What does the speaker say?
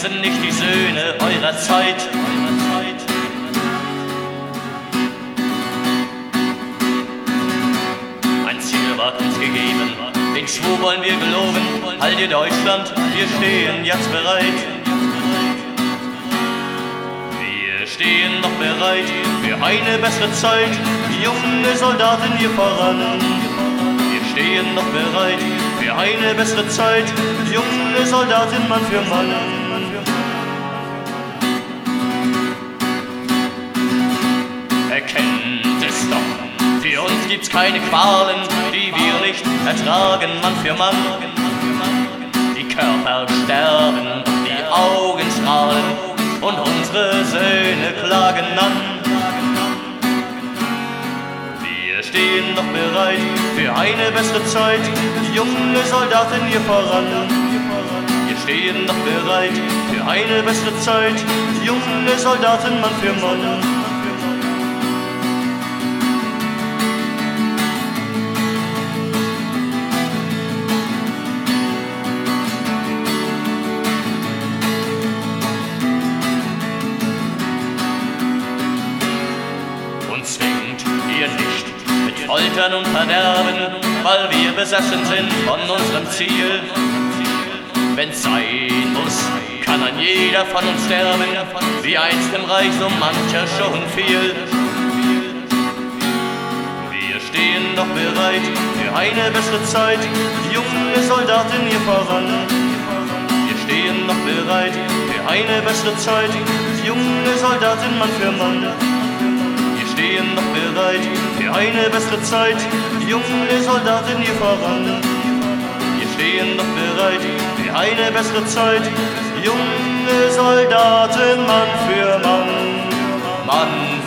sind nicht die Söhne eurer Zeit. Ein Ziel ward uns gegeben, den Schwur wollen wir geloben. Halt ihr Deutschland, wir stehen jetzt bereit. Wir stehen noch bereit für eine bessere Zeit. Junge Soldaten, ihr voran. Wir stehen noch bereit für eine bessere Zeit. Junge Soldaten, Mann für Mann. Erkennt es doch, für uns gibt's keine Qualen, die wir nicht ertragen, Mann für Mann. Die Körper sterben, die Augen strahlen und unsere Söhne klagen an. Wir stehen noch bereit für eine bessere Zeit, junge Soldaten, ihr voran. Wir stehen noch bereit für eine bessere Zeit, junge Soldaten, Mann für Mann. Zwingt ihr nicht mit Foltern und Verderben, weil wir besessen sind von unserem Ziel. Wenn's sein muss, kann ein jeder von uns sterben, wie einst im Reich so mancher schon fiel. Wir stehen noch bereit für eine bessere Zeit, junge Soldaten, ihr voran. Wir stehen noch bereit für eine bessere Zeit, junge Soldaten, Mann für Mann. Wir stehen noch bereit für eine bessere Zeit, junge Soldaten, ihr voran. Wir stehen noch bereit für eine bessere Zeit, junge Soldaten, Mann für Mann, Mann